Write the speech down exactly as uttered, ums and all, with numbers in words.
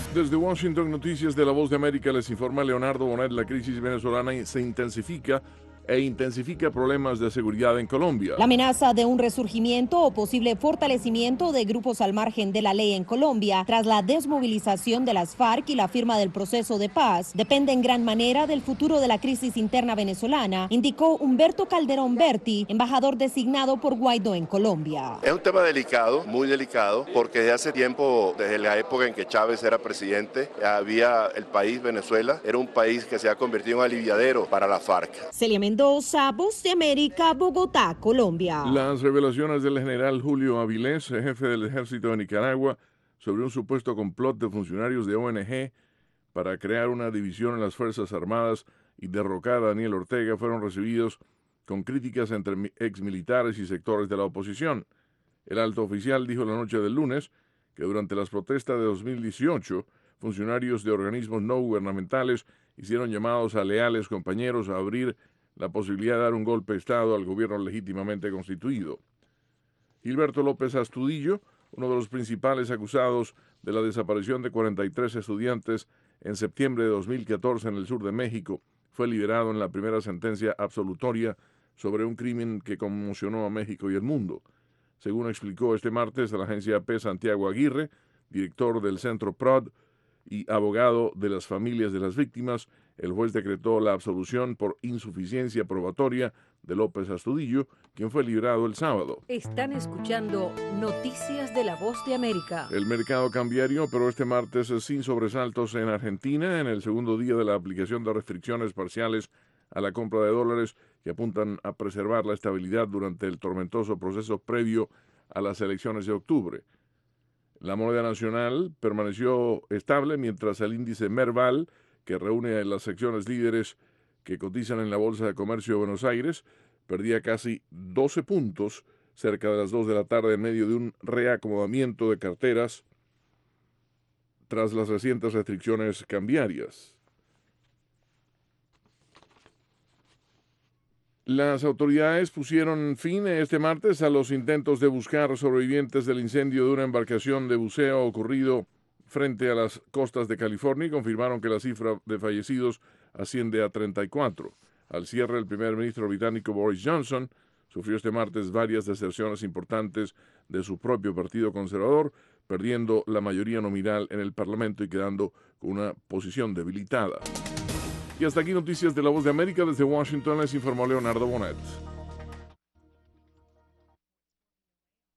Desde Washington, Noticias de la Voz de América, les informa Leonardo Bonet. La crisis venezolana se intensifica e intensifica problemas de seguridad en Colombia. La amenaza de un resurgimiento o posible fortalecimiento de grupos al margen de la ley en Colombia tras la desmovilización de las FARC y la firma del proceso de paz depende en gran manera del futuro de la crisis interna venezolana, indicó Humberto Calderón Berti, embajador designado por Guaidó en Colombia. Es un tema delicado, muy delicado, porque desde hace tiempo, desde la época en que Chávez era presidente, había el país Venezuela, era un país que se ha convertido en un aliviadero para la FARC. Celia Mendoza, Voz de América, Bogotá, Colombia. Las revelaciones del general Julio Avilés, jefe del ejército de Nicaragua, sobre un supuesto complot de funcionarios de O N G para crear una división en las Fuerzas Armadas y derrocar a Daniel Ortega, fueron recibidos con críticas entre exmilitares y sectores de la oposición. El alto oficial dijo la noche del lunes que durante las protestas de dos mil dieciocho, funcionarios de organismos no gubernamentales hicieron llamados a leales compañeros a abrir la posibilidad de dar un golpe de Estado al gobierno legítimamente constituido. Gilberto López Astudillo, uno de los principales acusados de la desaparición de cuarenta y tres estudiantes en septiembre de dos mil catorce en el sur de México, fue liberado en la primera sentencia absolutoria sobre un crimen que conmocionó a México y el mundo. Según explicó este martes a la agencia A P Santiago Aguirre, director del Centro P R O D y abogado de las familias de las víctimas, el juez decretó la absolución por insuficiencia probatoria de López Astudillo, quien fue liberado el sábado. Están escuchando Noticias de la Voz de América. El mercado cambiario operó este martes sin sobresaltos en Argentina, en el segundo día de la aplicación de restricciones parciales a la compra de dólares que apuntan a preservar la estabilidad durante el tormentoso proceso previo a las elecciones de octubre. La moneda nacional permaneció estable mientras el índice Merval, que reúne a las secciones líderes que cotizan en la Bolsa de Comercio de Buenos Aires, perdía casi doce puntos cerca de las dos de la tarde en medio de un reacomodamiento de carteras tras las recientes restricciones cambiarias. Las autoridades pusieron fin este martes a los intentos de buscar sobrevivientes del incendio de una embarcación de buceo ocurrido frente a las costas de California y confirmaron que la cifra de fallecidos asciende a treinta y cuatro. Al cierre, el primer ministro británico Boris Johnson sufrió este martes varias deserciones importantes de su propio partido conservador, perdiendo la mayoría nominal en el Parlamento y quedando con una posición debilitada. Y hasta aquí Noticias de la Voz de América. Desde Washington les informó Leonardo Bonet.